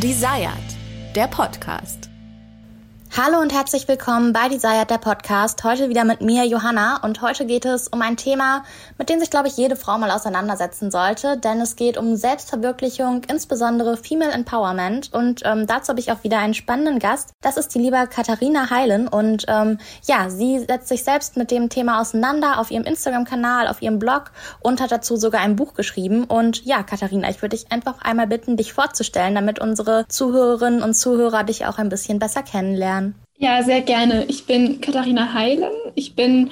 Desired, der Podcast. Hallo und herzlich willkommen bei Desired, der Podcast. Heute wieder mit mir, Johanna. Und heute geht es um ein Thema, mit dem sich, glaube ich, jede Frau mal auseinandersetzen sollte. Denn es geht um Selbstverwirklichung, insbesondere Female Empowerment. Und dazu habe ich auch wieder einen spannenden Gast. Das ist die liebe Katharina Heilen. Und sie setzt sich selbst mit dem Thema auseinander auf ihrem Instagram-Kanal, auf ihrem Blog und hat dazu sogar ein Buch geschrieben. Und ja, Katharina, ich würde dich einfach einmal bitten, dich vorzustellen, damit unsere Zuhörerinnen und Zuhörer dich auch ein bisschen besser kennenlernen. Ja, sehr gerne. Ich bin Katharina Heilen. Ich bin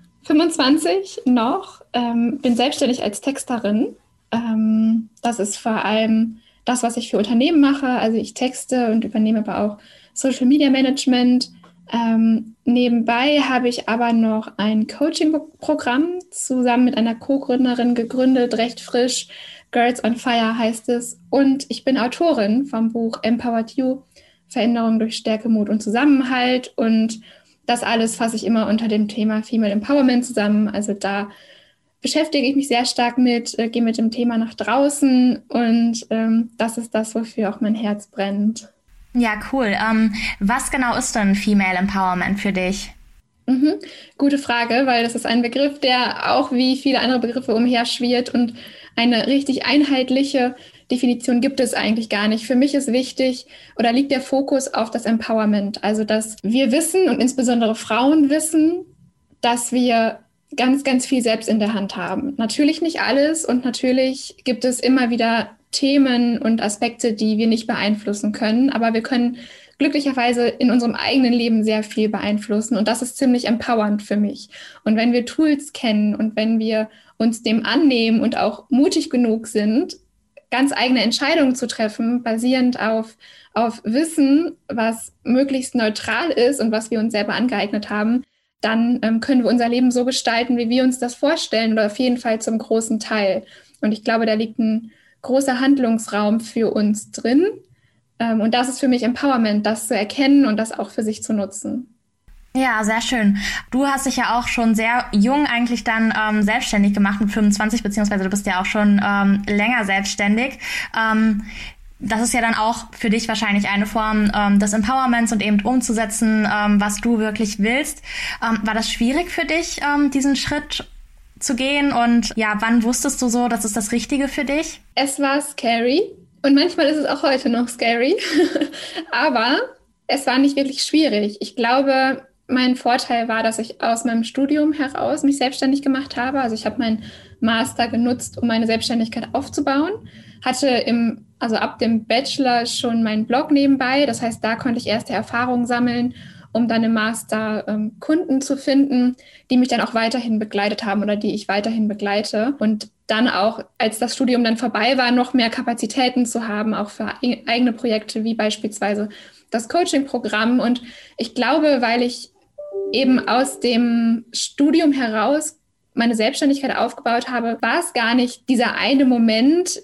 25 noch, bin selbstständig als Texterin. Das ist vor allem das, was ich für Unternehmen mache. Also ich texte und übernehme aber auch Social Media Management. Nebenbei habe ich aber noch ein Coaching-Programm zusammen mit einer Co-Gründerin gegründet, recht frisch. Girls on Fire heißt es. Und ich bin Autorin vom Buch Empowered You. Veränderung durch Stärke, Mut und Zusammenhalt, und das alles fasse ich immer unter dem Thema Female Empowerment zusammen. Also da beschäftige ich mich sehr stark mit, gehe mit dem Thema nach draußen, und das ist das, wofür auch mein Herz brennt. Ja, cool. Was genau ist denn Female Empowerment für dich? Gute Frage, weil das ist ein Begriff, der auch wie viele andere Begriffe umherschwirrt, und eine richtig einheitliche Definition gibt es eigentlich gar nicht. Für mich ist wichtig oder liegt der Fokus auf das Empowerment. Also, dass wir wissen und insbesondere Frauen wissen, dass wir ganz, ganz viel selbst in der Hand haben. Natürlich nicht alles, und natürlich gibt es immer wieder Themen und Aspekte, die wir nicht beeinflussen können. Aber wir können glücklicherweise in unserem eigenen Leben sehr viel beeinflussen, und das ist ziemlich empowernd für mich. Und wenn wir Tools kennen und wenn wir uns dem annehmen und auch mutig genug sind, ganz eigene Entscheidungen zu treffen, basierend auf Wissen, was möglichst neutral ist und was wir uns selber angeeignet haben, dann können wir unser Leben so gestalten, wie wir uns das vorstellen, oder auf jeden Fall zum großen Teil. Und ich glaube, da liegt ein großer Handlungsraum für uns drin. Und das ist für mich Empowerment, das zu erkennen und das auch für sich zu nutzen. Ja, sehr schön. Du hast dich ja auch schon sehr jung eigentlich dann selbstständig gemacht mit 25, beziehungsweise du bist ja auch schon länger selbstständig. Das ist ja dann auch für dich wahrscheinlich eine Form des Empowerments und eben umzusetzen, was du wirklich willst. War das schwierig für dich, diesen Schritt zu gehen? Und ja, wann wusstest du so, das ist das Richtige für dich? Es war scary, und manchmal ist es auch heute noch scary, aber es war nicht wirklich schwierig. Ich glaube, mein Vorteil war, dass ich aus meinem Studium heraus mich selbstständig gemacht habe. Also ich habe meinen Master genutzt, um meine Selbstständigkeit aufzubauen. Hatte ab dem Bachelor schon meinen Blog nebenbei. Das heißt, da konnte ich erste Erfahrungen sammeln, um dann im Master Kunden zu finden, die mich dann auch weiterhin begleitet haben oder die ich weiterhin begleite. Und dann auch, als das Studium dann vorbei war, noch mehr Kapazitäten zu haben, auch für eigene Projekte, wie beispielsweise das Coaching-Programm. Und ich glaube, weil ich eben aus dem Studium heraus meine Selbstständigkeit aufgebaut habe, war es gar nicht dieser eine Moment,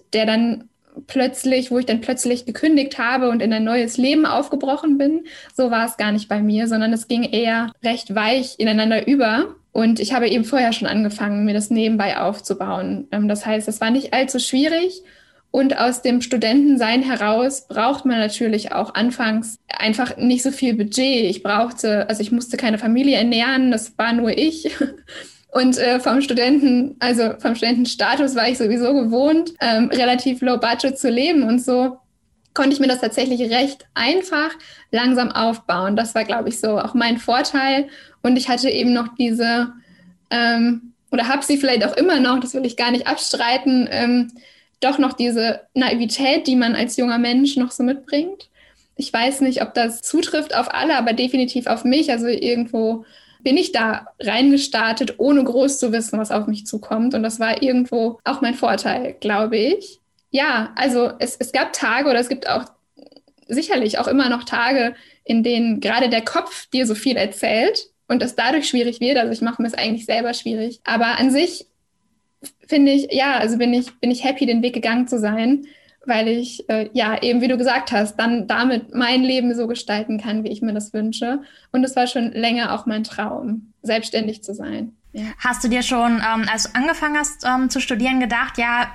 wo ich dann plötzlich gekündigt habe und in ein neues Leben aufgebrochen bin. So war es gar nicht bei mir, sondern es ging eher recht weich ineinander über. Und ich habe eben vorher schon angefangen, mir das nebenbei aufzubauen. Das heißt, es war nicht allzu schwierig. Und aus dem Studentensein heraus braucht man natürlich auch anfangs einfach nicht so viel Budget. Ich musste keine Familie ernähren, das war nur ich. Und vom Studentenstatus war ich sowieso gewohnt, relativ low budget zu leben. Und so konnte ich mir das tatsächlich recht einfach langsam aufbauen. Das war, glaube ich, so auch mein Vorteil. Und ich hatte eben noch oder habe sie vielleicht auch immer noch, das will ich gar nicht abstreiten, doch noch diese Naivität, die man als junger Mensch noch so mitbringt. Ich weiß nicht, ob das zutrifft auf alle, aber definitiv auf mich. Also irgendwo bin ich da reingestartet, ohne groß zu wissen, was auf mich zukommt. Und das war irgendwo auch mein Vorteil, glaube ich. Ja, also es gab Tage, oder es gibt auch sicherlich auch immer noch Tage, in denen gerade der Kopf dir so viel erzählt und es dadurch schwierig wird. Also ich mache mir es eigentlich selber schwierig. Aber an sich finde ich, bin ich happy, den Weg gegangen zu sein, weil ich, eben wie du gesagt hast, dann damit mein Leben so gestalten kann, wie ich mir das wünsche. Und es war schon länger auch mein Traum, selbstständig zu sein. Ja. Hast du dir schon, als du angefangen hast zu studieren, gedacht, ja,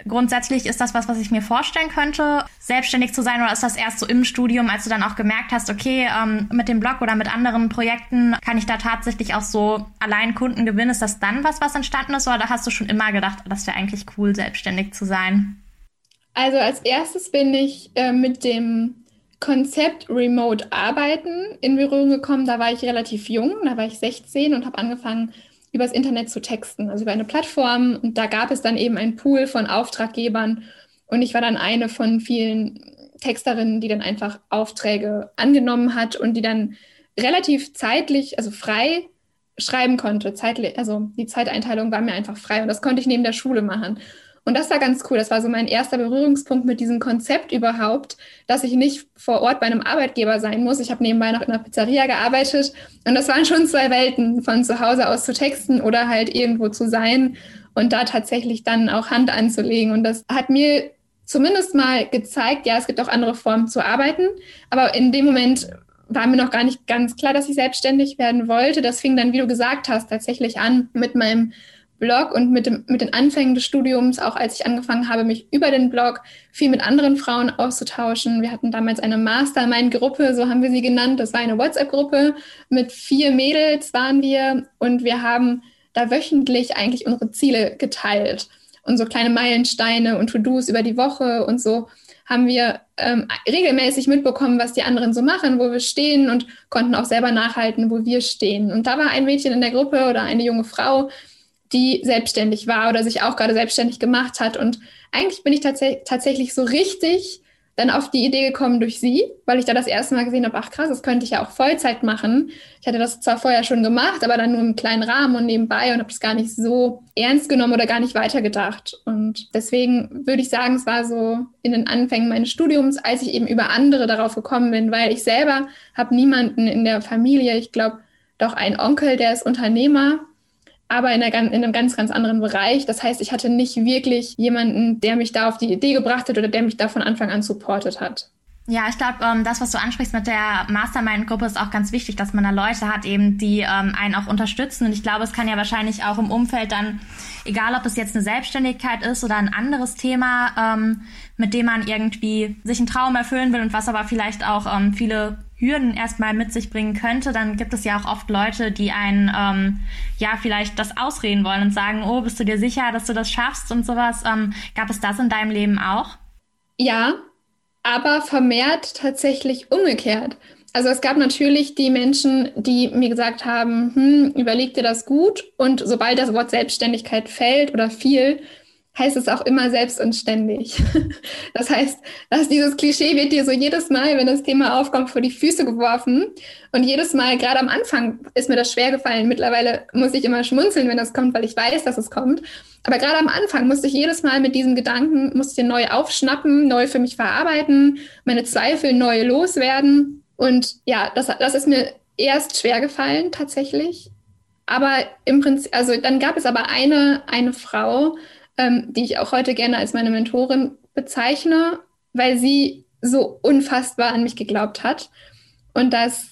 grundsätzlich ist das was ich mir vorstellen könnte, selbstständig zu sein, oder ist das erst so im Studium, als du dann auch gemerkt hast, okay, mit dem Blog oder mit anderen Projekten kann ich da tatsächlich auch so allein Kunden gewinnen? Ist das dann was entstanden ist, oder hast du schon immer gedacht, das wäre eigentlich cool, selbstständig zu sein? Also als erstes bin ich mit dem Konzept Remote Arbeiten in Berührung gekommen. Da war ich relativ jung, da war ich 16 und habe angefangen, übers Internet zu texten, also über eine Plattform. Und da gab es dann eben einen Pool von Auftraggebern. Und ich war dann eine von vielen Texterinnen, die dann einfach Aufträge angenommen hat und die dann relativ zeitlich, also frei schreiben konnte. Also die Zeiteinteilung war mir einfach frei und das konnte ich neben der Schule machen. Und das war ganz cool. Das war so mein erster Berührungspunkt mit diesem Konzept überhaupt, dass ich nicht vor Ort bei einem Arbeitgeber sein muss. Ich habe nebenbei noch in einer Pizzeria gearbeitet und das waren schon zwei Welten, von zu Hause aus zu texten oder halt irgendwo zu sein und da tatsächlich dann auch Hand anzulegen. Und das hat mir zumindest mal gezeigt, ja, es gibt auch andere Formen zu arbeiten. Aber in dem Moment war mir noch gar nicht ganz klar, dass ich selbstständig werden wollte. Das fing dann, wie du gesagt hast, tatsächlich an mit meinem Blog und mit den Anfängen des Studiums, auch als ich angefangen habe, mich über den Blog viel mit anderen Frauen auszutauschen. Wir hatten damals eine Mastermind-Gruppe, so haben wir sie genannt. Das war eine WhatsApp-Gruppe mit 4 Mädels waren wir und wir haben da wöchentlich eigentlich unsere Ziele geteilt und so kleine Meilensteine und To-Dos über die Woche und so haben wir regelmäßig mitbekommen, was die anderen so machen, wo wir stehen und konnten auch selber nachhalten, wo wir stehen. Und da war ein Mädchen in der Gruppe oder eine junge Frau, die selbstständig war oder sich auch gerade selbstständig gemacht hat. Und eigentlich bin ich tatsächlich so richtig dann auf die Idee gekommen durch sie, weil ich da das erste Mal gesehen habe, ach krass, das könnte ich ja auch Vollzeit machen. Ich hatte das zwar vorher schon gemacht, aber dann nur im kleinen Rahmen und nebenbei und habe das gar nicht so ernst genommen oder gar nicht weitergedacht. Und deswegen würde ich sagen, es war so in den Anfängen meines Studiums, als ich eben über andere darauf gekommen bin, weil ich selber habe niemanden in der Familie. Ich glaube, doch einen Onkel, der ist Unternehmer, aber in einem ganz, ganz anderen Bereich. Das heißt, ich hatte nicht wirklich jemanden, der mich da auf die Idee gebracht hat oder der mich da von Anfang an supportet hat. Ja, ich glaube, das, was du ansprichst mit der Mastermind-Gruppe, ist auch ganz wichtig, dass man da Leute hat, eben, die einen auch unterstützen. Und ich glaube, es kann ja wahrscheinlich auch im Umfeld dann, egal ob es jetzt eine Selbstständigkeit ist oder ein anderes Thema, mit dem man irgendwie sich einen Traum erfüllen will und was aber vielleicht auch viele Hürden erstmal mit sich bringen könnte, dann gibt es ja auch oft Leute, die einen vielleicht das ausreden wollen und sagen, oh, bist du dir sicher, dass du das schaffst und sowas. Gab es das in deinem Leben auch? Ja, aber vermehrt tatsächlich umgekehrt. Also es gab natürlich die Menschen, die mir gesagt haben, überleg dir das gut. Und sobald das Wort Selbstständigkeit fällt oder fiel, heißt es auch immer selbst und ständig. Das heißt, dass dieses Klischee wird dir so jedes Mal, wenn das Thema aufkommt, vor die Füße geworfen. Und jedes Mal, gerade am Anfang, ist mir das schwer gefallen. Mittlerweile muss ich immer schmunzeln, wenn das kommt, weil ich weiß, dass es kommt. Aber gerade am Anfang musste ich jedes Mal mit diesem Gedanken, musste ich den neu aufschnappen, neu für mich verarbeiten, meine Zweifel neu loswerden. Und ja, das ist mir erst schwer gefallen, tatsächlich. Aber im Prinzip, also dann gab es aber eine Frau, die ich auch heute gerne als meine Mentorin bezeichne, weil sie so unfassbar an mich geglaubt hat. Und das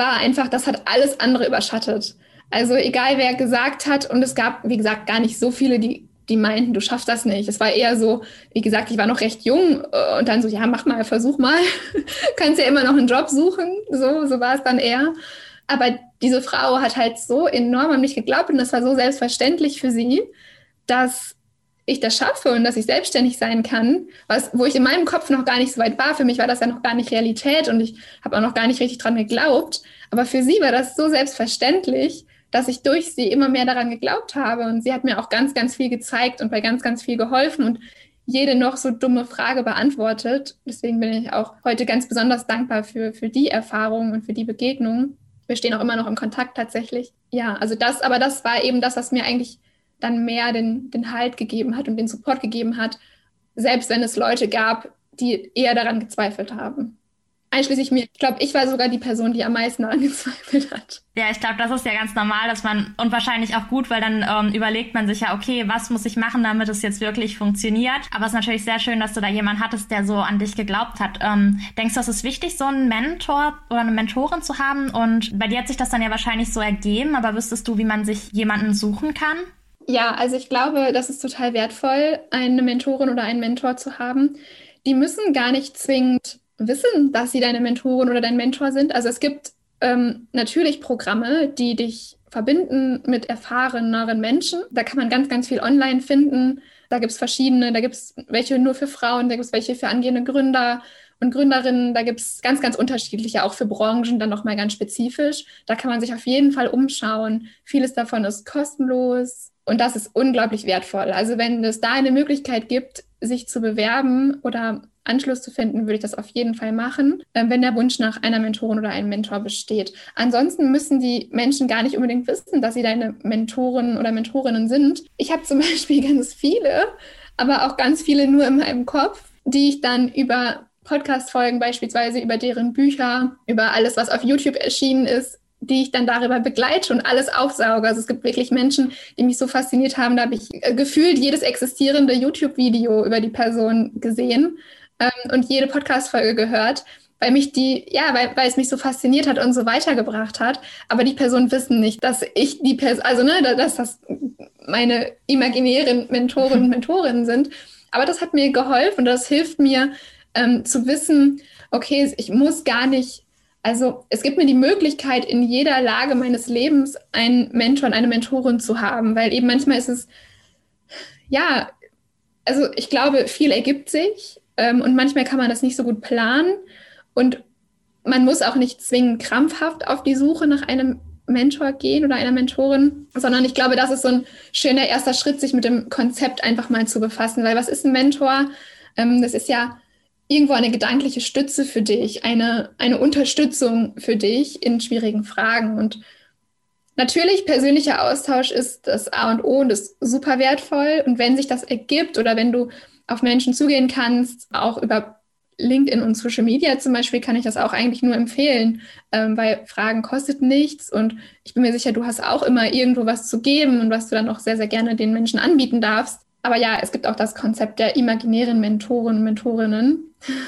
hat alles andere überschattet. Also egal, wer gesagt hat, und es gab, wie gesagt, gar nicht so viele, die meinten, du schaffst das nicht. Es war eher so, wie gesagt, ich war noch recht jung und dann so, ja, mach mal, versuch mal. Kannst ja immer noch einen Job suchen. So war es dann eher. Aber diese Frau hat halt so enorm an mich geglaubt und das war so selbstverständlich für sie, dass ich das schaffe und dass ich selbstständig sein kann, wo ich in meinem Kopf noch gar nicht so weit war. Für mich war das ja noch gar nicht Realität und ich habe auch noch gar nicht richtig dran geglaubt. Aber für sie war das so selbstverständlich, dass ich durch sie immer mehr daran geglaubt habe. Und sie hat mir auch ganz, ganz viel gezeigt und bei ganz, ganz viel geholfen und jede noch so dumme Frage beantwortet. Deswegen bin ich auch heute ganz besonders dankbar für die Erfahrung und für die Begegnung. Wir stehen auch immer noch im Kontakt tatsächlich. Ja, also das war eben das, was mir eigentlich dann mehr den Halt gegeben hat und den Support gegeben hat, selbst wenn es Leute gab, die eher daran gezweifelt haben. Einschließlich mir. Ich glaube, ich war sogar die Person, die am meisten daran gezweifelt hat. Ja, ich glaube, das ist ja ganz normal, und wahrscheinlich auch gut, weil dann überlegt man sich ja, okay, was muss ich machen, damit es jetzt wirklich funktioniert? Aber es ist natürlich sehr schön, dass du da jemanden hattest, der so an dich geglaubt hat. Denkst du, es ist wichtig, so einen Mentor oder eine Mentorin zu haben? Und bei dir hat sich das dann ja wahrscheinlich so ergeben, aber wüsstest du, wie man sich jemanden suchen kann? Ja, also ich glaube, das ist total wertvoll, eine Mentorin oder einen Mentor zu haben. Die müssen gar nicht zwingend wissen, dass sie deine Mentorin oder dein Mentor sind. Also es gibt natürlich Programme, die dich verbinden mit erfahreneren Menschen. Da kann man ganz, ganz viel online finden. Da gibt es verschiedene, da gibt es welche nur für Frauen, da gibt es welche für angehende Gründer und Gründerinnen. Da gibt es ganz, ganz unterschiedliche, auch für Branchen dann nochmal ganz spezifisch. Da kann man sich auf jeden Fall umschauen. Vieles davon ist kostenlos und das ist unglaublich wertvoll. Also wenn es da eine Möglichkeit gibt, sich zu bewerben oder Anschluss zu finden, würde ich das auf jeden Fall machen, wenn der Wunsch nach einer Mentorin oder einem Mentor besteht. Ansonsten müssen die Menschen gar nicht unbedingt wissen, dass sie deine Mentoren oder Mentorinnen sind. Ich habe zum Beispiel ganz viele, aber auch ganz viele nur in meinem Kopf, die ich dann über Podcast-Folgen beispielsweise, über deren Bücher, über alles, was auf YouTube erschienen ist, die ich dann darüber begleite und alles aufsauge. Also es gibt wirklich Menschen, die mich so fasziniert haben, da habe ich gefühlt jedes existierende YouTube-Video über die Person gesehen und jede Podcast-Folge gehört, weil weil es mich so fasziniert hat und so weitergebracht hat. Aber die Personen wissen nicht, dass ich die Person, also dass das meine imaginären Mentoren und Mentorinnen sind. Aber das hat mir geholfen und das hilft mir zu wissen, okay, ich muss gar nicht, also es gibt mir die Möglichkeit, in jeder Lage meines Lebens einen Mentor und eine Mentorin zu haben, weil eben manchmal ist es, ja, also ich glaube, viel ergibt sich und manchmal kann man das nicht so gut planen und man muss auch nicht zwingend krampfhaft auf die Suche nach einem Mentor gehen oder einer Mentorin, sondern ich glaube, das ist so ein schöner erster Schritt, sich mit dem Konzept einfach mal zu befassen, weil was ist ein Mentor? Das ist ja irgendwo eine gedankliche Stütze für dich, eine Unterstützung für dich in schwierigen Fragen. Und natürlich, persönlicher Austausch ist das A und O und ist super wertvoll. Und wenn sich das ergibt oder wenn du auf Menschen zugehen kannst, auch über LinkedIn und Social Media zum Beispiel, kann ich das auch eigentlich nur empfehlen, weil Fragen kostet nichts. Und ich bin mir sicher, du hast auch immer irgendwo was zu geben und was du dann auch sehr, sehr gerne den Menschen anbieten darfst. Aber ja, es gibt auch das Konzept der imaginären Mentoren und Mentorinnen.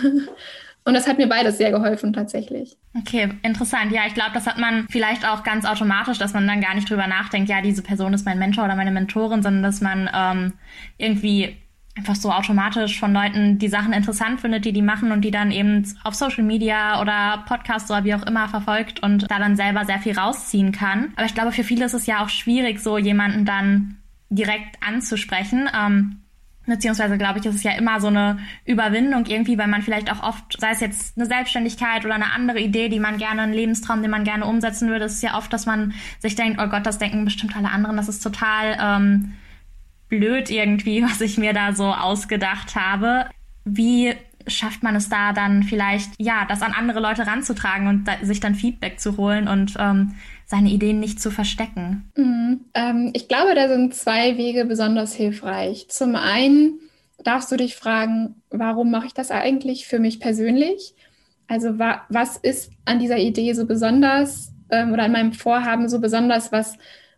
Und das hat mir beides sehr geholfen tatsächlich. Okay, interessant. Ja, ich glaube, das hat man vielleicht auch ganz automatisch, dass man dann gar nicht drüber nachdenkt, ja, diese Person ist mein Mentor oder meine Mentorin, sondern dass man irgendwie einfach so automatisch von Leuten die Sachen interessant findet, die machen und die dann eben auf Social Media oder Podcasts oder wie auch immer verfolgt und da dann selber sehr viel rausziehen kann. Aber ich glaube, für viele ist es ja auch schwierig, so jemanden dann direkt anzusprechen. Beziehungsweise, glaube ich, ist es ja immer so eine Überwindung irgendwie, weil man vielleicht auch oft, sei es jetzt eine Selbstständigkeit oder eine andere Idee, die man gerne, einen Lebenstraum, den man gerne umsetzen würde, ist es ja oft, dass man sich denkt, oh Gott, das denken bestimmt alle anderen, das ist total blöd irgendwie, was ich mir da so ausgedacht habe. Wie schafft man es da dann vielleicht, ja, das an andere Leute ranzutragen und sich dann Feedback zu holen und seine Ideen nicht zu verstecken? Ich glaube, da sind 2 Wege besonders hilfreich. Zum einen darfst du dich fragen, warum mache ich das eigentlich für mich persönlich? Also was ist an dieser Idee so besonders oder an meinem Vorhaben so besonders, was,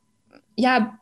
ja,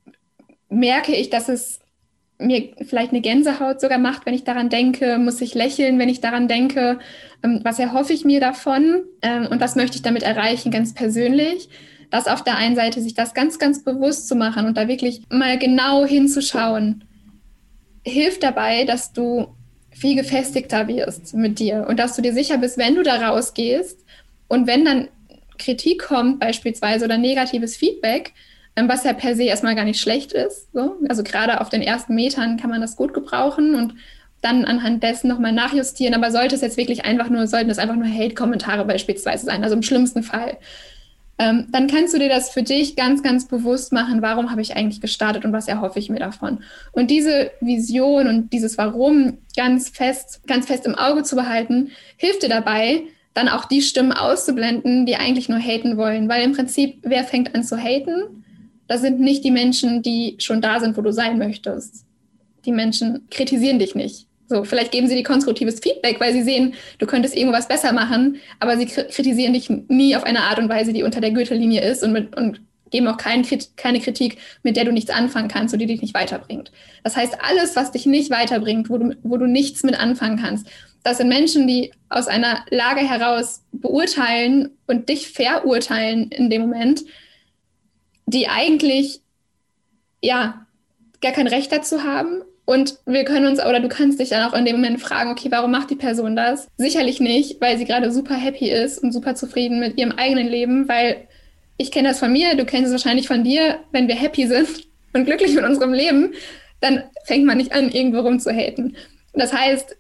merke ich, dass es mir vielleicht eine Gänsehaut sogar macht, wenn ich daran denke, muss ich lächeln, wenn ich daran denke, was erhoffe ich mir davon und was möchte ich damit erreichen, ganz persönlich. Das auf der einen Seite, sich das ganz, ganz bewusst zu machen und da wirklich mal genau hinzuschauen, hilft dabei, dass du viel gefestigter wirst mit dir und dass du dir sicher bist, wenn du da rausgehst und wenn dann Kritik kommt beispielsweise oder negatives Feedback, was ja per se erstmal gar nicht schlecht ist. So. Also gerade auf den ersten Metern kann man das gut gebrauchen und dann anhand dessen nochmal nachjustieren. Aber sollten das einfach nur Hate-Kommentare beispielsweise sein, also im schlimmsten Fall, dann kannst du dir das für dich ganz, ganz bewusst machen, warum habe ich eigentlich gestartet und was erhoffe ich mir davon. Und diese Vision und dieses Warum ganz fest im Auge zu behalten, hilft dir dabei, dann auch die Stimmen auszublenden, die eigentlich nur haten wollen. Weil im Prinzip, wer fängt an zu haten? Das sind nicht die Menschen, die schon da sind, wo du sein möchtest. Die Menschen kritisieren dich nicht. So, vielleicht geben sie dir konstruktives Feedback, weil sie sehen, du könntest irgendwas besser machen, aber sie kritisieren dich nie auf eine Art und Weise, die unter der Gürtellinie ist und geben auch keine Kritik, mit der du nichts anfangen kannst und die dich nicht weiterbringt. Das heißt, alles, was dich nicht weiterbringt, wo du nichts mit anfangen kannst, das sind Menschen, die aus einer Lage heraus beurteilen und dich verurteilen in dem Moment, die eigentlich, ja, gar kein Recht dazu haben. Und wir können uns, oder du kannst dich dann auch in dem Moment fragen, okay, warum macht die Person das? Sicherlich nicht, weil sie gerade super happy ist und super zufrieden mit ihrem eigenen Leben, weil ich kenne das von mir, du kennst es wahrscheinlich von dir, wenn wir happy sind und glücklich mit unserem Leben, dann fängt man nicht an, irgendwo rumzuhaten. Das heißt,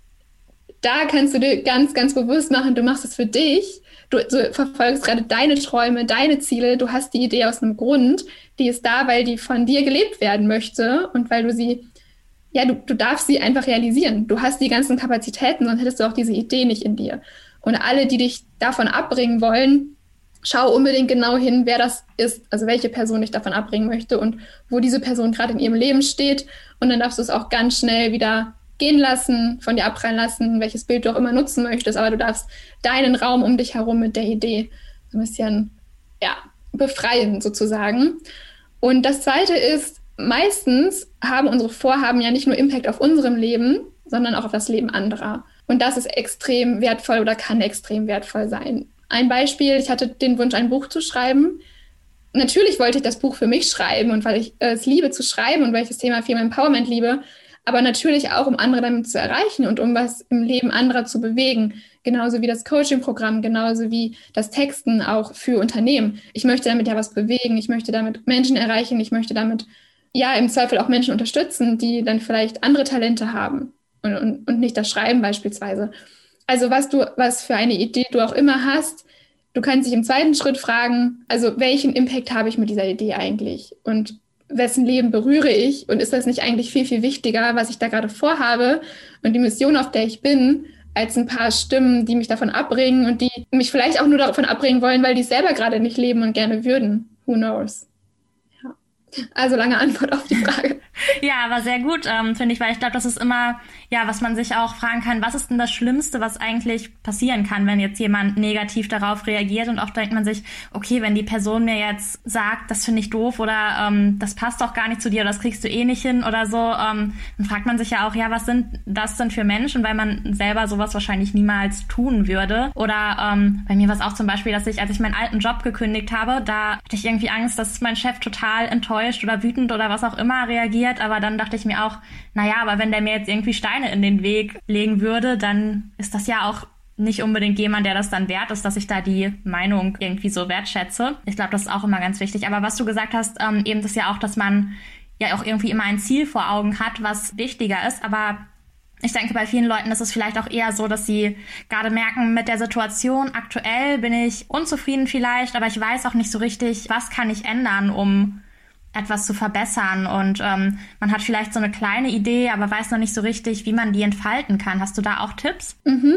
da kannst du dir ganz, ganz bewusst machen, du machst es für dich, du verfolgst gerade deine Träume, deine Ziele, du hast die Idee aus einem Grund, die ist da, weil die von dir gelebt werden möchte und weil du sie, ja, du darfst sie einfach realisieren. Du hast die ganzen Kapazitäten, sonst hättest du auch diese Idee nicht in dir. Und alle, die dich davon abbringen wollen, schau unbedingt genau hin, wer das ist, also welche Person dich davon abbringen möchte und wo diese Person gerade in ihrem Leben steht. Und dann darfst du es auch ganz schnell wieder gehen lassen, von dir abprallen lassen, welches Bild du auch immer nutzen möchtest. Aber du darfst deinen Raum um dich herum mit der Idee so ein bisschen, ja, befreien sozusagen. Und das Zweite ist, meistens haben unsere Vorhaben ja nicht nur Impact auf unserem Leben, sondern auch auf das Leben anderer. Und das ist extrem wertvoll oder kann extrem wertvoll sein. Ein Beispiel, ich hatte den Wunsch, ein Buch zu schreiben. Natürlich wollte ich das Buch für mich schreiben und weil ich es liebe zu schreiben und weil ich das Thema Female Empowerment liebe, aber natürlich auch, um andere damit zu erreichen und um was im Leben anderer zu bewegen. Genauso wie das Coaching-Programm, genauso wie das Texten auch für Unternehmen. Ich möchte damit ja was bewegen, ich möchte damit Menschen erreichen, ich möchte damit ja im Zweifel auch Menschen unterstützen, die dann vielleicht andere Talente haben und nicht das Schreiben beispielsweise. Also was für eine Idee du auch immer hast, du kannst dich im zweiten Schritt fragen, also welchen Impact habe ich mit dieser Idee eigentlich und wessen Leben berühre ich und ist das nicht eigentlich viel, viel wichtiger, was ich da gerade vorhabe und die Mission, auf der ich bin, als ein paar Stimmen, die mich davon abbringen und die mich vielleicht auch nur davon abbringen wollen, weil die es selber gerade nicht leben und gerne würden. Who knows? Ja. Also lange Antwort auf die Frage. Ja, aber sehr gut, finde ich, weil ich glaube, das ist immer, ja, was man sich auch fragen kann, was ist denn das Schlimmste, was eigentlich passieren kann, wenn jetzt jemand negativ darauf reagiert und oft denkt man sich, okay, wenn die Person mir jetzt sagt, das finde ich doof oder das passt doch gar nicht zu dir oder das kriegst du eh nicht hin oder so, dann fragt man sich ja auch, ja, was sind das denn für Menschen, weil man selber sowas wahrscheinlich niemals tun würde. Oder bei mir war es auch zum Beispiel, dass als ich meinen alten Job gekündigt habe, da hatte ich irgendwie Angst, dass mein Chef total enttäuscht oder wütend oder was auch immer reagiert. Aber dann dachte ich mir auch, naja, aber wenn der mir jetzt irgendwie Steine in den Weg legen würde, dann ist das ja auch nicht unbedingt jemand, der das dann wert ist, dass ich da die Meinung irgendwie so wertschätze. Ich glaube, das ist auch immer ganz wichtig. Aber was du gesagt hast, eben das ja auch, dass man ja auch irgendwie immer ein Ziel vor Augen hat, was wichtiger ist. Aber ich denke, bei vielen Leuten ist es vielleicht auch eher so, dass sie gerade merken, mit der Situation aktuell bin ich unzufrieden vielleicht, aber ich weiß auch nicht so richtig, was kann ich ändern, um etwas zu verbessern und man hat vielleicht so eine kleine Idee, aber weiß noch nicht so richtig, wie man die entfalten kann. Hast du da auch Tipps?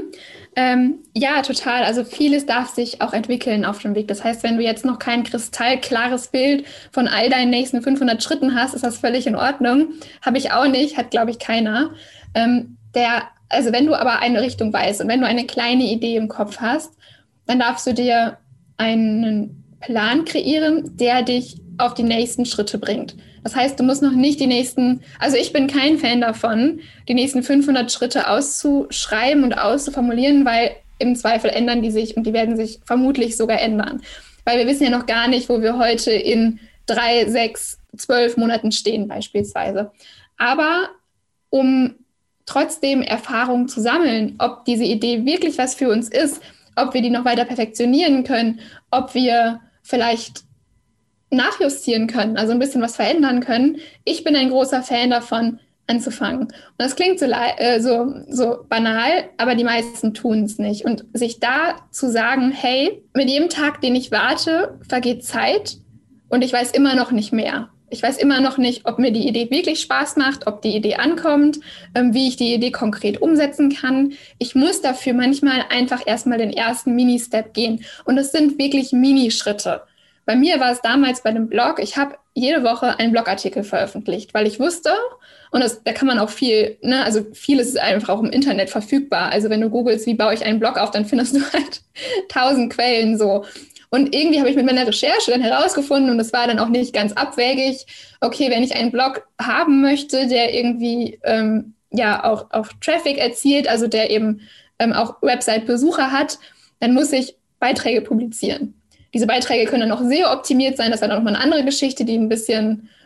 Ja, total. Also vieles darf sich auch entwickeln auf dem Weg. Das heißt, wenn du jetzt noch kein kristallklares Bild von all deinen nächsten 500 Schritten hast, ist das völlig in Ordnung. Habe ich auch nicht, hat, glaube ich, keiner. Also wenn du aber eine Richtung weißt und wenn du eine kleine Idee im Kopf hast, dann darfst du dir einen Plan kreieren, der dich auf die nächsten Schritte bringt. Das heißt, du musst noch nicht also ich bin kein Fan davon, die nächsten 500 Schritte auszuschreiben und auszuformulieren, weil im Zweifel ändern die sich und die werden sich vermutlich sogar ändern. Weil wir wissen ja noch gar nicht, wo wir heute in 3, 6, 12 Monaten stehen beispielsweise. Aber um trotzdem Erfahrung zu sammeln, ob diese Idee wirklich was für uns ist, ob wir die noch weiter perfektionieren können, ob wir vielleicht nachjustieren können, also ein bisschen was verändern können. Ich bin ein großer Fan davon, anzufangen. Und das klingt so banal, aber die meisten tun es nicht. Und sich da zu sagen, hey, mit jedem Tag, den ich warte, vergeht Zeit und ich weiß immer noch nicht mehr. Ich weiß immer noch nicht, ob mir die Idee wirklich Spaß macht, ob die Idee ankommt, wie ich die Idee konkret umsetzen kann. Ich muss dafür manchmal einfach erstmal den ersten Mini-Step gehen. Und es sind wirklich Minischritte. Bei mir war es damals bei dem Blog, ich habe jede Woche einen Blogartikel veröffentlicht, weil ich wusste, und da kann man auch viel, also vieles ist einfach auch im Internet verfügbar. Also wenn du googelst, wie baue ich einen Blog auf, dann findest du halt 1000 Quellen so. Und irgendwie habe ich mit meiner Recherche dann herausgefunden, und es war dann auch nicht ganz abwegig, okay, wenn ich einen Blog haben möchte, der irgendwie auch Traffic erzielt, also der eben auch Website-Besucher hat, dann muss ich Beiträge publizieren. Diese Beiträge können dann auch SEO-optimiert sein, das war dann nochmal eine andere Geschichte, die ein bisschen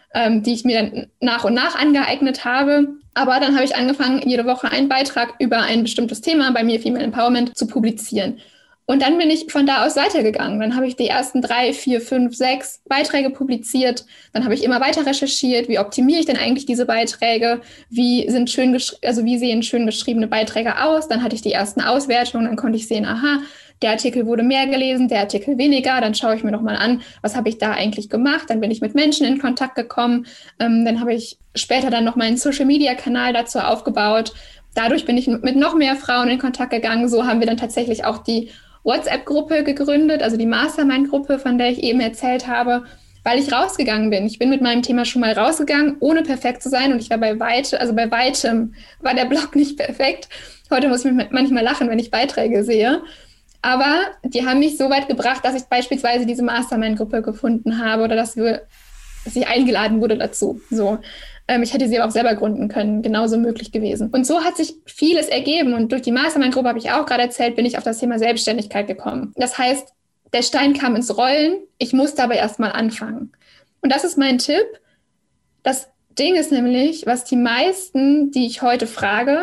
die ich mir dann nach und nach angeeignet habe. Aber dann habe ich angefangen, jede Woche einen Beitrag über ein bestimmtes Thema, bei mir Female Empowerment, zu publizieren. Und dann bin ich von da aus weitergegangen. Dann habe ich die ersten 3, 4, 5, 6 Beiträge publiziert. Dann habe ich immer weiter recherchiert, wie optimiere ich denn eigentlich diese Beiträge? Wie sehen schön geschriebene Beiträge aus? Dann hatte ich die ersten Auswertungen, dann konnte ich sehen, aha, der Artikel wurde mehr gelesen, der Artikel weniger. Dann schaue ich mir nochmal an, was habe ich da eigentlich gemacht? Dann bin ich mit Menschen in Kontakt gekommen. Dann habe ich später dann noch meinen Social-Media-Kanal dazu aufgebaut. Dadurch bin ich mit noch mehr Frauen in Kontakt gegangen. So haben wir dann tatsächlich auch die WhatsApp-Gruppe gegründet, also die Mastermind-Gruppe, von der ich eben erzählt habe, weil ich rausgegangen bin. Ich bin mit meinem Thema schon mal rausgegangen, ohne perfekt zu sein. Und ich war bei weitem war der Blog nicht perfekt. Heute muss ich manchmal lachen, wenn ich Beiträge sehe. Aber die haben mich so weit gebracht, dass ich beispielsweise diese Mastermind-Gruppe gefunden habe oder dass ich eingeladen wurde dazu. So. Ich hätte sie aber auch selber gründen können, genauso möglich gewesen. Und so hat sich vieles ergeben. Und durch die Mastermind-Gruppe, habe ich auch gerade erzählt, bin ich auf das Thema Selbstständigkeit gekommen. Das heißt, der Stein kam ins Rollen, ich musste aber erst mal anfangen. Und das ist mein Tipp. Das Ding ist nämlich, was die meisten, die ich heute frage,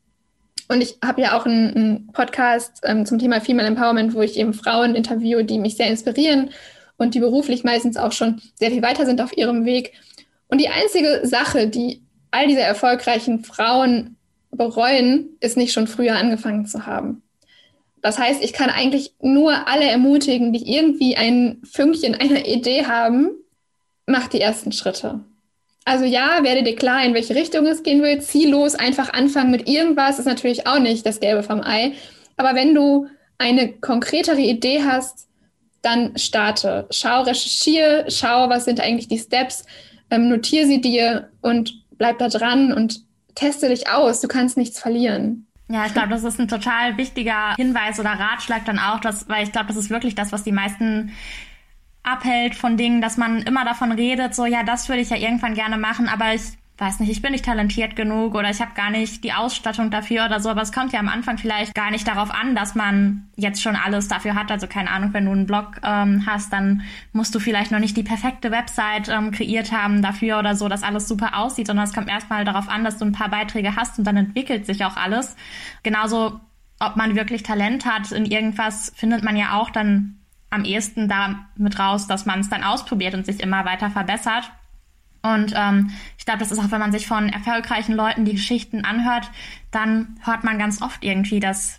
und ich habe ja auch einen Podcast zum Thema Female Empowerment, wo ich eben Frauen interviewe, die mich sehr inspirieren und die beruflich meistens auch schon sehr viel weiter sind auf ihrem Weg. Und die einzige Sache, die all diese erfolgreichen Frauen bereuen, ist nicht schon früher angefangen zu haben. Das heißt, ich kann eigentlich nur alle ermutigen, die irgendwie ein Fünkchen einer Idee haben, macht die ersten Schritte. Also ja, werde dir klar, in welche Richtung es gehen will. Zieh los, einfach anfangen mit irgendwas, ist natürlich auch nicht das Gelbe vom Ei. Aber wenn du eine konkretere Idee hast, dann starte. Recherchiere, schau, was sind eigentlich die Steps, notiere sie dir und bleib da dran und teste dich aus. Du kannst nichts verlieren. Ja, ich glaube, das ist ein total wichtiger Hinweis oder Ratschlag dann auch, weil ich glaube, das ist wirklich das, was die meisten abhält von Dingen, dass man immer davon redet, so, ja, das würde ich ja irgendwann gerne machen, aber ich weiß nicht, ich bin nicht talentiert genug oder ich habe gar nicht die Ausstattung dafür oder so, aber es kommt ja am Anfang vielleicht gar nicht darauf an, dass man jetzt schon alles dafür hat, also keine Ahnung, wenn du einen Blog hast, dann musst du vielleicht noch nicht die perfekte Website kreiert haben dafür oder so, dass alles super aussieht, sondern es kommt erstmal darauf an, dass du ein paar Beiträge hast und dann entwickelt sich auch alles. Genauso, ob man wirklich Talent hat in irgendwas, findet man ja auch dann am ehesten damit raus, dass man es dann ausprobiert und sich immer weiter verbessert. Und ich glaube, das ist auch, wenn man sich von erfolgreichen Leuten die Geschichten anhört, dann hört man ganz oft irgendwie, dass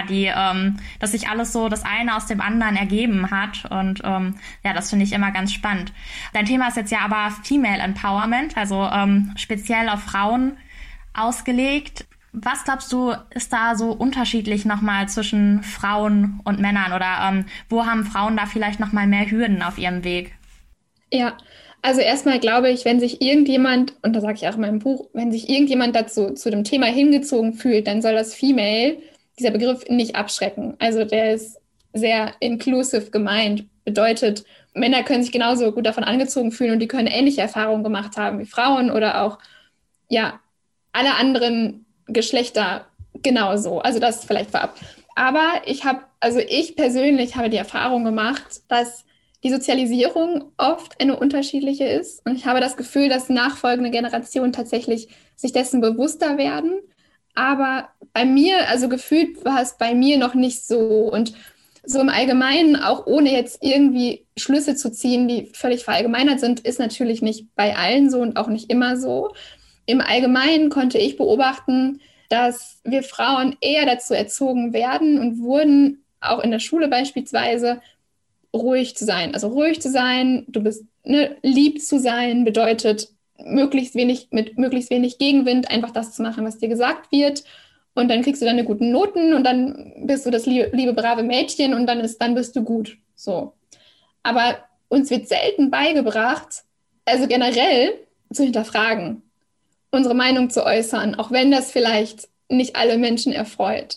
sich alles so das eine aus dem anderen ergeben hat. Und das finde ich immer ganz spannend. Dein Thema ist jetzt ja aber Female Empowerment, also speziell auf Frauen ausgelegt. Was glaubst du, ist da so unterschiedlich nochmal zwischen Frauen und Männern oder wo haben Frauen da vielleicht nochmal mehr Hürden auf ihrem Weg? Ja, also erstmal glaube ich, wenn sich irgendjemand, und da sage ich auch in meinem Buch, wenn sich irgendjemand dazu zu dem Thema hingezogen fühlt, dann soll das Female, dieser Begriff, nicht abschrecken. Also der ist sehr inclusive gemeint, bedeutet, Männer können sich genauso gut davon angezogen fühlen und die können ähnliche Erfahrungen gemacht haben wie Frauen oder auch, ja, alle anderen Geschlechter genauso. Also das vielleicht vorab. Aber ich persönlich habe die Erfahrung gemacht, dass die Sozialisierung oft eine unterschiedliche ist. Und ich habe das Gefühl, dass nachfolgende Generationen tatsächlich sich dessen bewusster werden. Aber bei mir, also gefühlt war es bei mir noch nicht so. Und so im Allgemeinen, auch ohne jetzt irgendwie Schlüsse zu ziehen, die völlig verallgemeinert sind, ist natürlich nicht bei allen so und auch nicht immer so. Im Allgemeinen konnte ich beobachten, dass wir Frauen eher dazu erzogen werden und wurden, auch in der Schule beispielsweise, ruhig zu sein. Also ruhig zu sein, lieb zu sein, bedeutet mit möglichst wenig Gegenwind einfach das zu machen, was dir gesagt wird. Und dann kriegst du deine guten Noten und dann bist du das liebe, brave Mädchen und dann bist du gut. So. Aber uns wird selten beigebracht, also generell zu hinterfragen, unsere Meinung zu äußern, auch wenn das vielleicht nicht alle Menschen erfreut,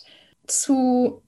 zu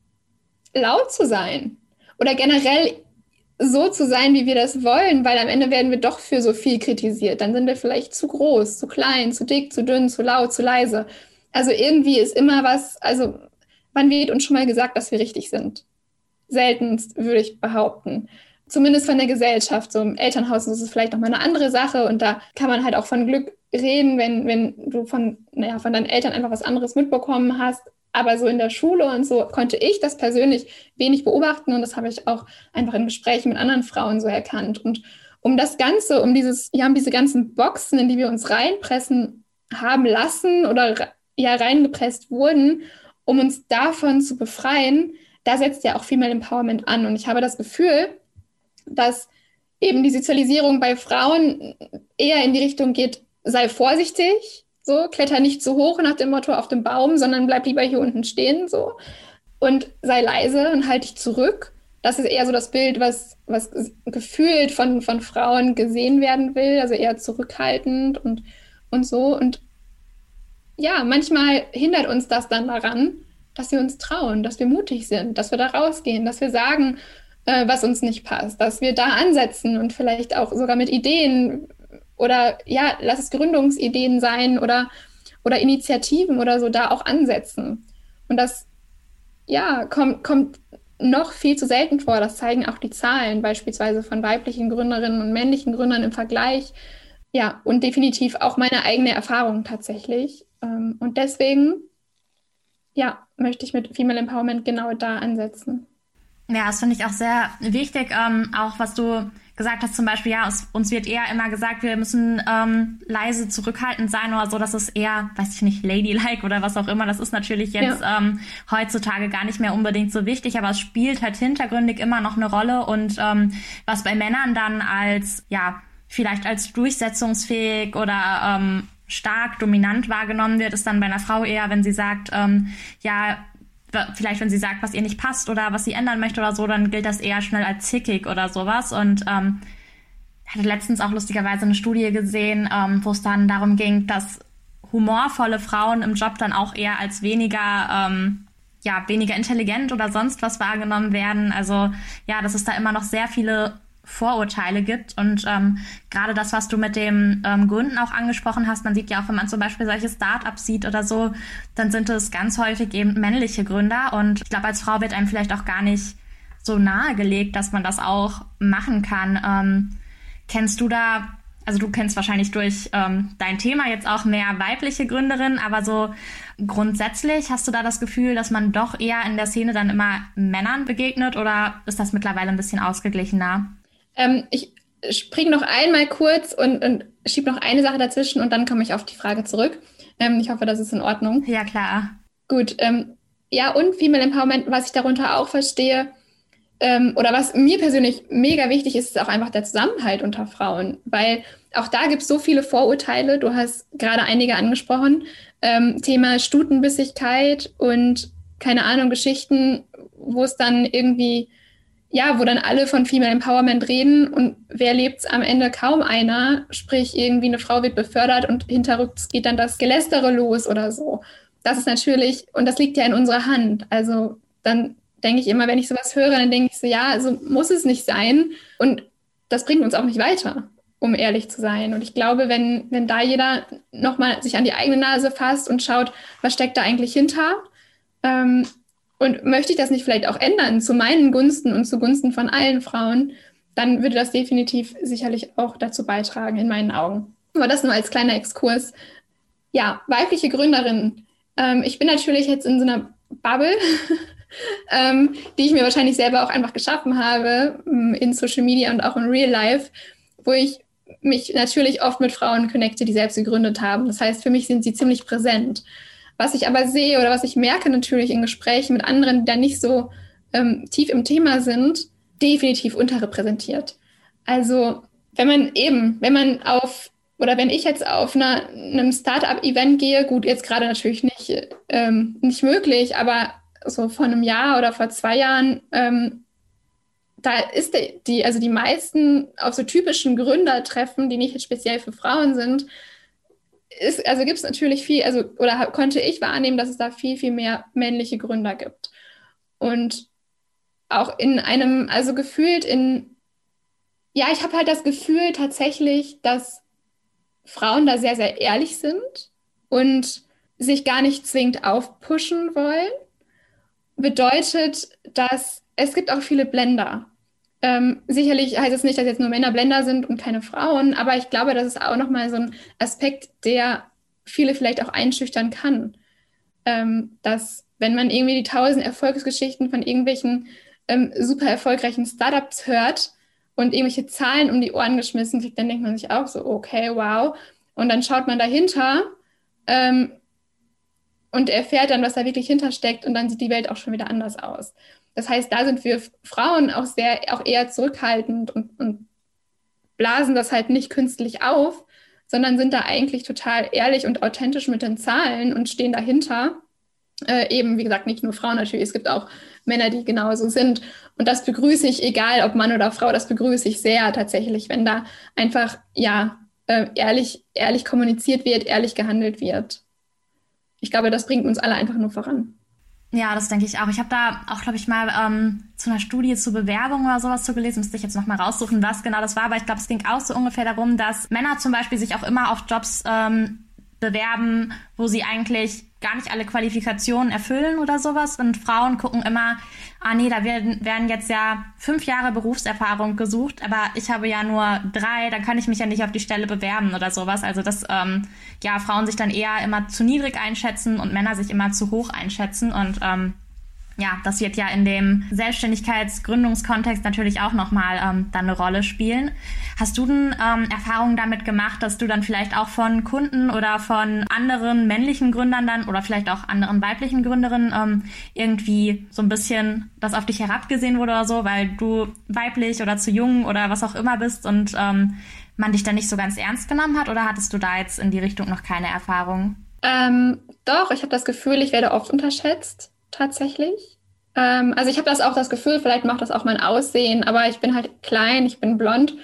laut zu sein oder generell so zu sein, wie wir das wollen, weil am Ende werden wir doch für so viel kritisiert. Dann sind wir vielleicht zu groß, zu klein, zu dick, zu dünn, zu laut, zu leise. Also irgendwie ist immer was, also wann wird uns schon mal gesagt, dass wir richtig sind? Seltenst, würde ich behaupten. zumindest von der Gesellschaft. So im Elternhaus ist es vielleicht nochmal eine andere Sache und da kann man halt auch von Glück reden, wenn du von deinen Eltern einfach was anderes mitbekommen hast. Aber so in der Schule und so konnte ich das persönlich wenig beobachten und das habe ich auch einfach in Gesprächen mit anderen Frauen so erkannt. Und um das Ganze, um diese ganzen Boxen, in die wir uns reinpressen haben lassen oder reingepresst wurden, um uns davon zu befreien, da setzt ja auch Female Empowerment an. Und ich habe das Gefühl, dass eben die Sozialisierung bei Frauen eher in die Richtung geht, sei vorsichtig, so, kletter nicht zu hoch nach dem Motto auf dem Baum, sondern bleib lieber hier unten stehen, so. Und sei leise und halt dich zurück. Das ist eher so das Bild, was gefühlt von Frauen gesehen werden will, also eher zurückhaltend und so. Und ja, manchmal hindert uns das dann daran, dass wir uns trauen, dass wir mutig sind, dass wir da rausgehen, dass wir sagen, was uns nicht passt, dass wir da ansetzen und vielleicht auch sogar mit Ideen oder ja, lass es Gründungsideen sein oder Initiativen oder so da auch ansetzen. Und das ja, kommt noch viel zu selten vor. Das zeigen auch die Zahlen beispielsweise von weiblichen Gründerinnen und männlichen Gründern im Vergleich. Ja, und definitiv auch meine eigene Erfahrung tatsächlich. Und deswegen, ja, möchte ich mit Female Empowerment genau da ansetzen. Ja, das finde ich auch sehr wichtig, auch was du gesagt hast, zum Beispiel, ja, uns wird eher immer gesagt, wir müssen leise, zurückhaltend sein oder so, das ist eher, weiß ich nicht, ladylike oder was auch immer, das ist natürlich jetzt heutzutage gar nicht mehr unbedingt so wichtig, aber es spielt halt hintergründig immer noch eine Rolle und was bei Männern dann als, ja, vielleicht als durchsetzungsfähig oder stark dominant wahrgenommen wird, ist dann bei einer Frau eher, wenn sie sagt, vielleicht wenn sie sagt, was ihr nicht passt oder was sie ändern möchte oder so, dann gilt das eher schnell als zickig oder sowas. Und ich hatte letztens auch lustigerweise eine Studie gesehen, wo es dann darum ging, dass humorvolle Frauen im Job dann auch eher als weniger intelligent oder sonst was wahrgenommen werden. Also ja, dass es da immer noch sehr viele Vorurteile gibt und gerade das, was du mit dem Gründen auch angesprochen hast, man sieht ja auch, wenn man zum Beispiel solche Start-ups sieht oder so, dann sind es ganz häufig eben männliche Gründer und ich glaube, als Frau wird einem vielleicht auch gar nicht so nahegelegt, dass man das auch machen kann. Kennst du da, also du kennst wahrscheinlich durch dein Thema jetzt auch mehr weibliche Gründerinnen, aber so grundsätzlich hast du da das Gefühl, dass man doch eher in der Szene dann immer Männern begegnet oder ist das mittlerweile ein bisschen ausgeglichener? Ich springe noch einmal kurz und schiebe noch eine Sache dazwischen und dann komme ich auf die Frage zurück. Ich hoffe, das ist in Ordnung. Ja, klar. Gut. Ja, und Female Empowerment, was ich darunter auch verstehe, oder was mir persönlich mega wichtig ist, ist auch einfach der Zusammenhalt unter Frauen. Weil auch da gibt es so viele Vorurteile. Du hast gerade einige angesprochen. Thema Stutenbissigkeit und, keine Ahnung, Geschichten, wo es dann irgendwie... Ja, wo dann alle von Female Empowerment reden und wer lebt's am Ende? Kaum einer. Sprich, irgendwie eine Frau wird befördert und hinterrücks geht dann das Gelästere los oder so. Das ist natürlich, und das liegt ja in unserer Hand. Also dann denke ich immer, wenn ich sowas höre, dann denke ich so, ja, so muss es nicht sein. Und das bringt uns auch nicht weiter, um ehrlich zu sein. Und ich glaube, wenn da jeder nochmal sich an die eigene Nase fasst und schaut, was steckt da eigentlich hinter, und möchte ich das nicht vielleicht auch ändern zu meinen Gunsten und zugunsten von allen Frauen, dann würde das definitiv sicherlich auch dazu beitragen, in meinen Augen. Aber das nur als kleiner Exkurs. Ja, weibliche Gründerinnen. Ich bin natürlich jetzt in so einer Bubble, die ich mir wahrscheinlich selber auch einfach geschaffen habe, in Social Media und auch in Real Life, wo ich mich natürlich oft mit Frauen connecte, die selbst gegründet haben. Das heißt, für mich sind sie ziemlich präsent. Was ich aber sehe oder was ich merke natürlich in Gesprächen mit anderen, die da nicht so tief im Thema sind, definitiv unterrepräsentiert. Also wenn ich jetzt auf einem Startup-Event gehe, gut, jetzt gerade natürlich nicht möglich, aber so vor einem Jahr oder vor 2 Jahren, da ist die meisten auf so typischen Gründertreffen, die nicht jetzt speziell für Frauen sind, gibt es natürlich viel, oder konnte ich wahrnehmen, dass es da viel, viel mehr männliche Gründer gibt. Und auch ich habe halt das Gefühl tatsächlich, dass Frauen da sehr, sehr ehrlich sind und sich gar nicht zwingend aufpushen wollen. Bedeutet, dass es gibt auch viele Blender. Sicherlich heißt es nicht, dass jetzt nur Männer Blender sind und keine Frauen, aber ich glaube, das ist auch nochmal so ein Aspekt, der viele vielleicht auch einschüchtern kann. Dass, wenn man irgendwie die 1000 Erfolgsgeschichten von irgendwelchen super erfolgreichen Startups hört und irgendwelche Zahlen um die Ohren geschmissen kriegt, dann denkt man sich auch so, okay, wow. Und dann schaut man dahinter und erfährt dann, was da wirklich hintersteckt und dann sieht die Welt auch schon wieder anders aus. Das heißt, da sind wir Frauen auch eher zurückhaltend und blasen das halt nicht künstlich auf, sondern sind da eigentlich total ehrlich und authentisch mit den Zahlen und stehen dahinter. Eben, wie gesagt, nicht nur Frauen natürlich, es gibt auch Männer, die genauso sind. Und das begrüße ich, egal ob Mann oder Frau, das begrüße ich sehr tatsächlich, wenn da einfach, ehrlich kommuniziert wird, ehrlich gehandelt wird. Ich glaube, das bringt uns alle einfach nur voran. Ja, das denke ich auch. Ich habe da auch, glaube ich, mal zu einer Studie zur Bewerbung oder sowas zu gelesen. Müsste ich jetzt noch mal raussuchen, was genau das war. Aber ich glaube, es ging auch so ungefähr darum, dass Männer zum Beispiel sich auch immer auf Jobs bewerben, wo sie eigentlich gar nicht alle Qualifikationen erfüllen oder sowas. Und Frauen gucken immer, da werden jetzt ja 5 Jahre Berufserfahrung gesucht, aber ich habe ja nur 3, dann kann ich mich ja nicht auf die Stelle bewerben oder sowas. Also dass Frauen sich dann eher immer zu niedrig einschätzen und Männer sich immer zu hoch einschätzen. Und das wird ja in dem Selbstständigkeitsgründungskontext natürlich auch nochmal dann eine Rolle spielen. Hast du denn Erfahrungen damit gemacht, dass du dann vielleicht auch von Kunden oder von anderen männlichen Gründern dann oder vielleicht auch anderen weiblichen Gründerinnen irgendwie so ein bisschen das auf dich herabgesehen wurde oder so, weil du weiblich oder zu jung oder was auch immer bist und man dich dann nicht so ganz ernst genommen hat? Oder hattest du da jetzt in die Richtung noch keine Erfahrung? Doch, ich habe das Gefühl, ich werde oft unterschätzt. Tatsächlich. Also ich habe das Gefühl, vielleicht macht das auch mein Aussehen, aber ich bin halt klein, ich bin blond.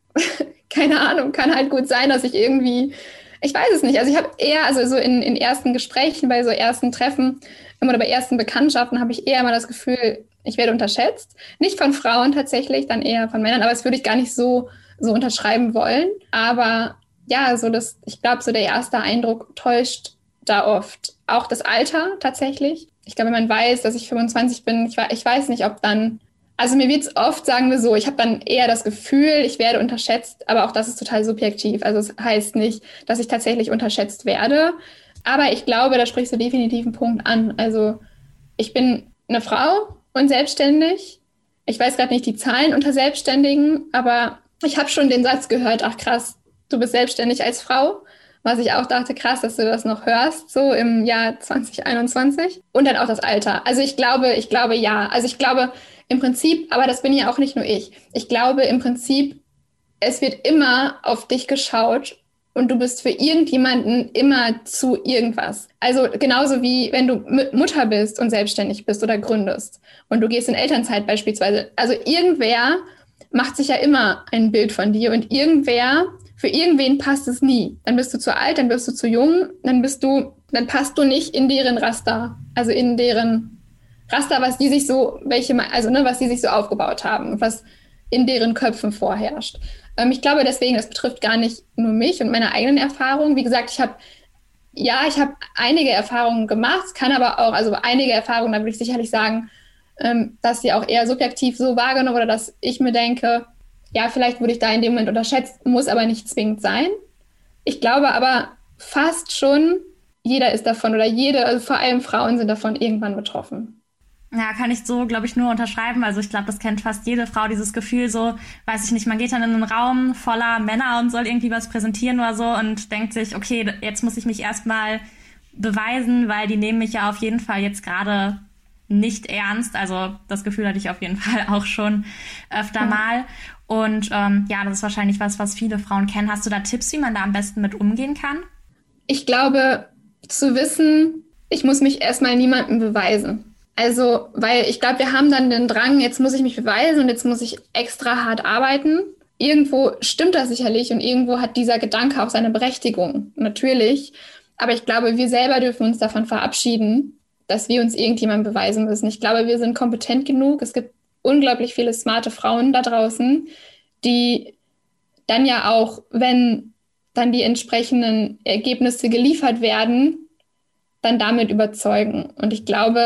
Keine Ahnung, kann halt gut sein, dass ich irgendwie, ich weiß es nicht. Also ich habe eher, so in ersten Gesprächen, bei so ersten Treffen oder bei ersten Bekanntschaften habe ich eher mal das Gefühl, ich werde unterschätzt. Nicht von Frauen tatsächlich, dann eher von Männern, aber das würde ich gar nicht so unterschreiben wollen. Aber ja, ich glaube, so der erste Eindruck täuscht da oft. Auch das Alter tatsächlich. Ich glaube, wenn man weiß, dass ich 25 bin, ich weiß nicht, ob dann, also mir wird es oft, sagen wir so, ich habe dann eher das Gefühl, ich werde unterschätzt, aber auch das ist total subjektiv. Also es heißt nicht, dass ich tatsächlich unterschätzt werde. Aber ich glaube, da sprichst du definitiv einen Punkt an. Also ich bin eine Frau und selbstständig. Ich weiß gerade nicht die Zahlen unter Selbstständigen, aber ich habe schon den Satz gehört, ach krass, du bist selbstständig als Frau. Was ich auch dachte, krass, dass du das noch hörst, so im Jahr 2021. Und dann auch das Alter. Also ich glaube, ja. Also ich glaube im Prinzip, aber das bin ja auch nicht nur ich. Ich glaube im Prinzip, es wird immer auf dich geschaut und du bist für irgendjemanden immer zu irgendwas. Also genauso wie wenn du Mutter bist und selbstständig bist oder gründest und du gehst in Elternzeit beispielsweise. Also irgendwer macht sich ja immer ein Bild von dir und für irgendwen passt es nie. Dann bist du zu alt, dann bist du zu jung, dann passt du nicht in deren Raster. Also in deren Raster, was die sich so aufgebaut haben und was in deren Köpfen vorherrscht. Ich glaube deswegen, das betrifft gar nicht nur mich und meine eigenen Erfahrungen. Wie gesagt, ich habe einige Erfahrungen gemacht, kann aber auch, also einige Erfahrungen, da würde ich sicherlich sagen, dass sie auch eher subjektiv so wahrgenommen oder dass ich mir denke, ja, vielleicht wurde ich da in dem Moment unterschätzt, muss aber nicht zwingend sein. Ich glaube aber fast schon, jeder ist davon oder also vor allem Frauen sind davon irgendwann betroffen. Ja, kann ich so, glaube ich, nur unterschreiben. Also ich glaube, das kennt fast jede Frau, dieses Gefühl so, weiß ich nicht, man geht dann in einen Raum voller Männer und soll irgendwie was präsentieren oder so und denkt sich, okay, jetzt muss ich mich erstmal beweisen, weil die nehmen mich ja auf jeden Fall jetzt gerade nicht ernst. Also das Gefühl hatte ich auf jeden Fall auch schon öfter mal. Und das ist wahrscheinlich was viele Frauen kennen. Hast du da Tipps, wie man da am besten mit umgehen kann? Ich glaube, zu wissen, ich muss mich erstmal niemandem beweisen. Also, weil ich glaube, wir haben dann den Drang, jetzt muss ich mich beweisen und jetzt muss ich extra hart arbeiten. Irgendwo stimmt das sicherlich und irgendwo hat dieser Gedanke auch seine Berechtigung, natürlich. Aber ich glaube, wir selber dürfen uns davon verabschieden, dass wir uns irgendjemandem beweisen müssen. Ich glaube, wir sind kompetent genug. Es gibt unglaublich viele smarte Frauen da draußen, die dann ja auch, wenn dann die entsprechenden Ergebnisse geliefert werden, dann damit überzeugen. Und ich glaube,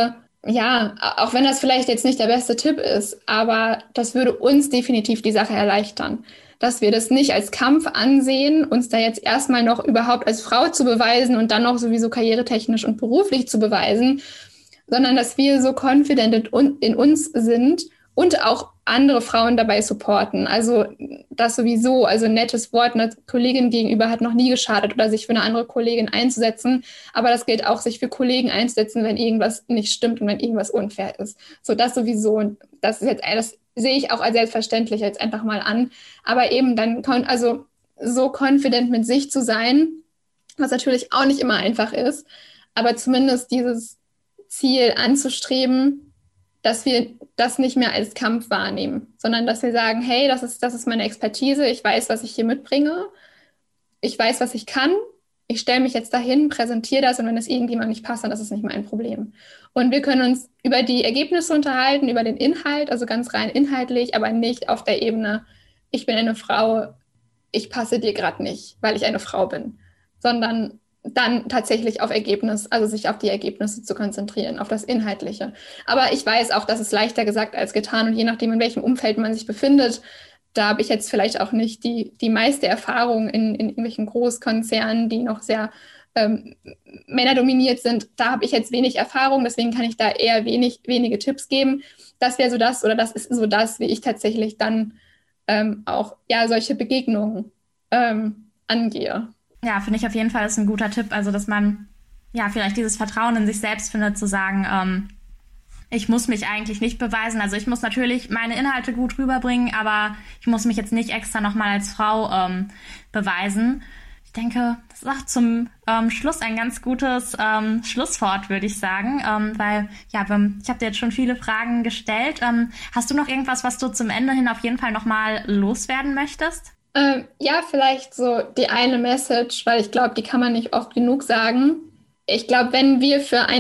ja, auch wenn das vielleicht jetzt nicht der beste Tipp ist, aber das würde uns definitiv die Sache erleichtern, dass wir das nicht als Kampf ansehen, uns da jetzt erstmal noch überhaupt als Frau zu beweisen und dann noch sowieso karrieretechnisch und beruflich zu beweisen, sondern dass wir so confident in uns sind und auch andere Frauen dabei supporten. Also das sowieso, also ein nettes Wort einer Kollegin gegenüber hat noch nie geschadet oder sich für eine andere Kollegin einzusetzen. Aber das gilt auch, sich für Kollegen einzusetzen, wenn irgendwas nicht stimmt und wenn irgendwas unfair ist. So das sowieso. Und das ist jetzt, das sehe ich auch als selbstverständlich jetzt einfach mal an. Aber eben dann, also so confident mit sich zu sein, was natürlich auch nicht immer einfach ist, aber zumindest dieses Ziel anzustreben, dass wir das nicht mehr als Kampf wahrnehmen, sondern dass wir sagen, hey, das ist meine Expertise, ich weiß, was ich hier mitbringe, ich weiß, was ich kann, ich stelle mich jetzt dahin, präsentiere das und wenn es irgendjemand nicht passt, dann ist es nicht mein Problem. Und wir können uns über die Ergebnisse unterhalten, über den Inhalt, also ganz rein inhaltlich, aber nicht auf der Ebene, ich bin eine Frau, ich passe dir gerade nicht, weil ich eine Frau bin, sondern dann tatsächlich auf Ergebnis, also sich auf die Ergebnisse zu konzentrieren, auf das Inhaltliche. Aber ich weiß auch, das ist leichter gesagt als getan und je nachdem, in welchem Umfeld man sich befindet, da habe ich jetzt vielleicht auch nicht die meiste Erfahrung in irgendwelchen Großkonzernen, die noch sehr männerdominiert sind. Da habe ich jetzt wenig Erfahrung, deswegen kann ich da eher wenige Tipps geben. Das wäre so das, oder das ist so das, wie ich tatsächlich dann auch ja solche Begegnungen angehe. Ja, finde ich auf jeden Fall ist ein guter Tipp. Also, dass man ja vielleicht dieses Vertrauen in sich selbst findet, zu sagen, ich muss mich eigentlich nicht beweisen. Also ich muss natürlich meine Inhalte gut rüberbringen, aber ich muss mich jetzt nicht extra nochmal als Frau beweisen. Ich denke, das ist auch zum Schluss ein ganz gutes Schlusswort, würde ich sagen. Weil, ja, ich habe dir jetzt schon viele Fragen gestellt. Hast du noch irgendwas, was du zum Ende hin auf jeden Fall nochmal loswerden möchtest? Ja, vielleicht so die eine Message, weil ich glaube, die kann man nicht oft genug sagen. Ich glaube, wenn wir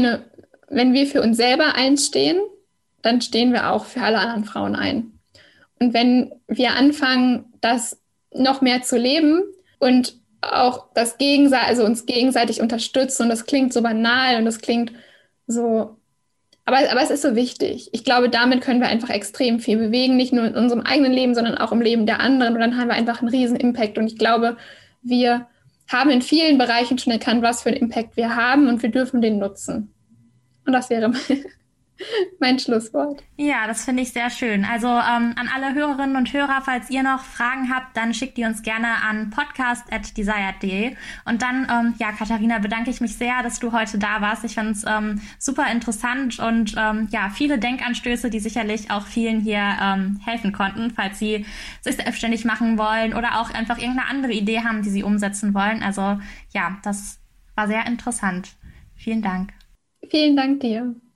für uns selber einstehen, dann stehen wir auch für alle anderen Frauen ein. Und wenn wir anfangen, das noch mehr zu leben und auch also uns gegenseitig unterstützen, und das klingt so banal und das klingt so, aber es ist so wichtig. Ich glaube, damit können wir einfach extrem viel bewegen, nicht nur in unserem eigenen Leben, sondern auch im Leben der anderen. Und dann haben wir einfach einen riesen Impact. Und ich glaube, wir haben in vielen Bereichen schon erkannt, was für einen Impact wir haben und wir dürfen den nutzen. Und das wäre mein Schlusswort. Ja, das finde ich sehr schön. Also an alle Hörerinnen und Hörer, falls ihr noch Fragen habt, dann schickt die uns gerne an podcast@desired.de. Und dann, ja, Katharina, bedanke ich mich sehr, dass du heute da warst. Ich fand es super interessant und ja, viele Denkanstöße, die sicherlich auch vielen hier helfen konnten, falls sie sich selbstständig machen wollen oder auch einfach irgendeine andere Idee haben, die sie umsetzen wollen. Also ja, das war sehr interessant. Vielen Dank. Vielen Dank dir.